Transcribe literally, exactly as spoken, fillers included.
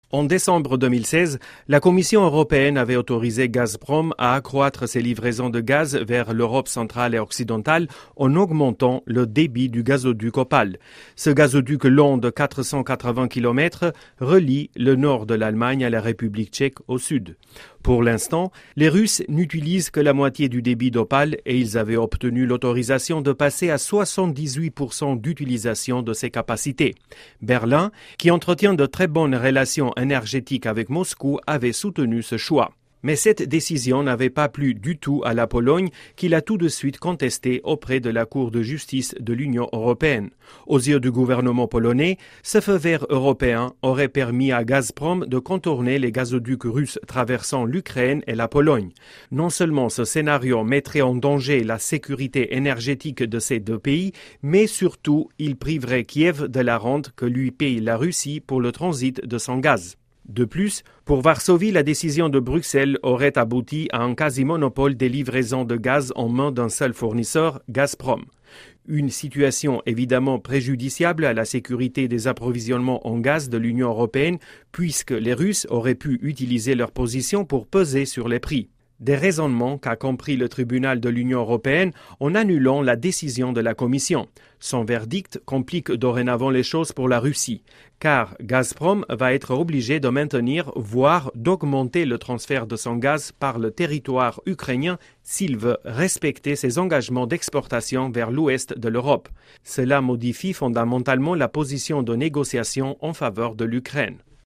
En décembre deux mille seize, la Commission européenne avait autorisé Gazprom à accroître ses livraisons de gaz vers l'Europe centrale et occidentale en augmentant le débit du gazoduc Opal. Ce gazoduc long de quatre cent quatre-vingts kilomètres relie le nord de l'Allemagne à la République tchèque au sud. Pour l'instant, les Russes n'utilisent que la moitié du débit d'Opal et ils avaient obtenu l'autorisation de passer à soixante-dix-huit pour cent d'utilisation de ces capacités. Berlin, qui entretient de très bonnes relations énergétiques avec Moscou, avait soutenu ce choix. Mais cette décision n'avait pas plu du tout à la Pologne, qui l'a tout de suite contestée auprès de la Cour de justice de l'Union européenne. Aux yeux du gouvernement polonais, ce feu vert européen aurait permis à Gazprom de contourner les gazoducs russes traversant l'Ukraine et la Pologne. Non seulement ce scénario mettrait en danger la sécurité énergétique de ces deux pays, mais surtout il priverait Kiev de la rente que lui paye la Russie pour le transit de son gaz. De plus, pour Varsovie, la décision de Bruxelles aurait abouti à un quasi-monopole des livraisons de gaz en main d'un seul fournisseur, Gazprom. Une situation évidemment préjudiciable à la sécurité des approvisionnements en gaz de l'Union européenne, puisque les Russes auraient pu utiliser leur position pour peser sur les prix. Des raisonnements qu'a compris le tribunal de l'Union européenne en annulant la décision de la Commission. Son verdict complique dorénavant les choses pour la Russie, car Gazprom va être obligé de maintenir, voire d'augmenter le transfert de son gaz par le territoire ukrainien s'il veut respecter ses engagements d'exportation vers l'ouest de l'Europe. Cela modifie fondamentalement la position de négociation en faveur de l'Ukraine.